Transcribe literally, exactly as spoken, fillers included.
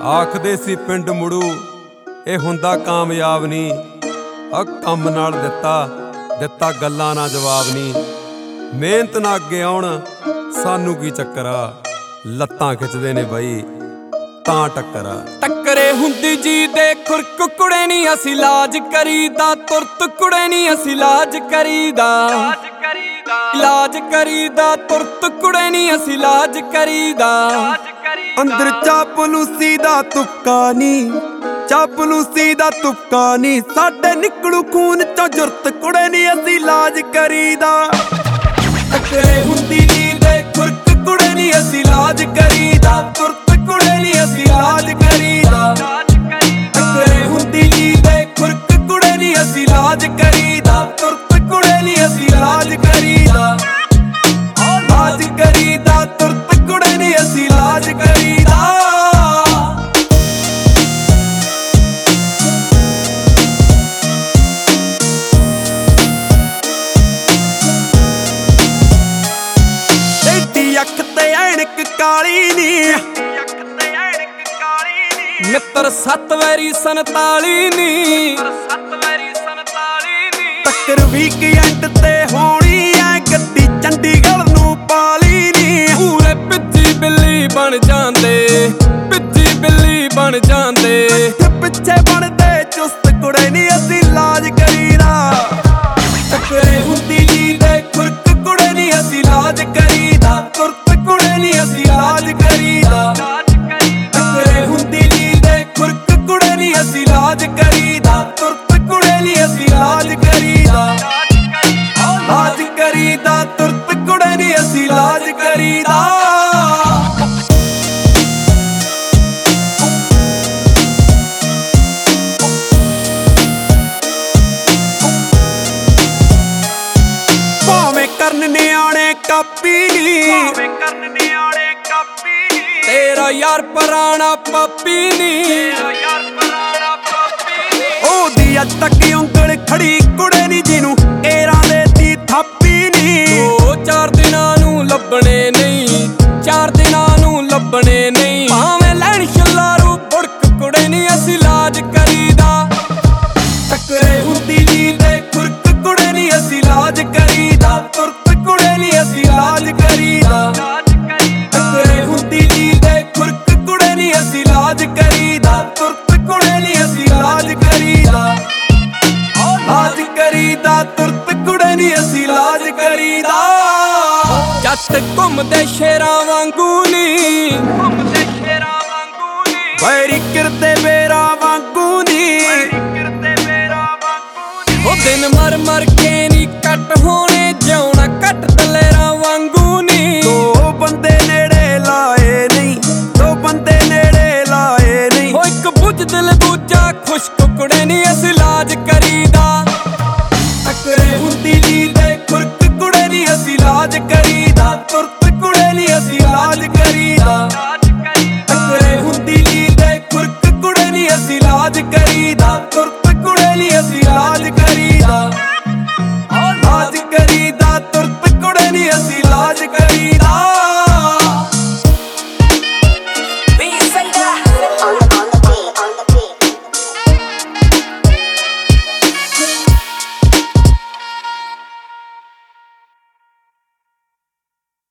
आखदे सी पिंड मुड़ू ये हुंदा कामयाब नहीं, आ कम नाल दिता दिता गल्लां ना जवाब नहीं। मेहनत ना अगे आउण सानू की चक्कर आ, लत्तां खिचदे ने बई तां टक्कर आ। टक्करे हुंदी जी दे खुरक कुड़े नी असी लाज करीदा, तुरत कुड़े नी असी लाज करीदा, लाज करीदा तुरत कुड़े नी असी लाज करीदा। अंदर चापलूसी दा तुपका नी, चापलूसी दा तुपका नी, साडे निकलू खून चो जुरत कुड़े नी असी लाज करीदा। टक्करे हुंदी जी दे खुरक कुड़े नी असी लाज करीदा, तुरत कुड़े नी असी लाज करीदा। टक्करे हुंदी जी दे खुरक कुड़े नी असी लाज करीदा, तुरत कुड़े नी असी लाज करीदा, लाज करीदा तुरत कुड़े नी असी लाज करीदा। तेरी अख ते ऐनक काली नी, मित्र सत्त वैरी संताली नी, टक्कर वीकेंड ते होनी ऐ गड्डी चंडीगढ़ नू पाली नी। पूरे पिच्ची बिल्ली बन जांदे, पिच्ची बिल्ली बन जांदे, पिछे बनदे चुस्त कुड़े नी असी लाज करीदा। टक्करे हुंदी जी दे खुरक कुड़े नी असी लाज करीदा, तुरत कुड़े नी असी लाज करीदा। टक्करे हुंदी जी दे खुरक कुड़े नी असी लाज करीदा, तुरत कुड़े नी असी लाज करीदा, लाज करीदा तुरत कुड़े नी असी लाज करीदा। भावें करन न्याणे कापी नी, तेरा यार पुराना पापी नी, ओदी अज तक उंगल खड़ी कुड़े नी जिनू केरां दे दी थापी नी। दो चार दिनां नू लभणे नहीं, चार दिनां नू लभणे नहीं, भावें लैण छल्लारू बुड़क कुड़े नी असी लाज करीदा। टक्करे हुंदी जी दे खुरक कुड़े नी असी लाज करीदा, तुरत कुड़े नी असी लाज करीदा। टक्करे हुंदी जी दे खुरक कुड़े नी असी लाज करीदा, तुरत कुड़े नी असी लाज करीदा, लाज करीदा तुरत कुड़े नी असी लाज करीदा। जट घुमदे शेरां वांगू नी, बैरी किरदे बेरा वांगू नी, ओ दिन मर मर के नी कट होने, जिउणा कट दलेरां वांगू नी। दो बंदे नेड़े लाए नहीं, दो बंदे नेड़े लाए नहीं, ओ इक बुझ दिल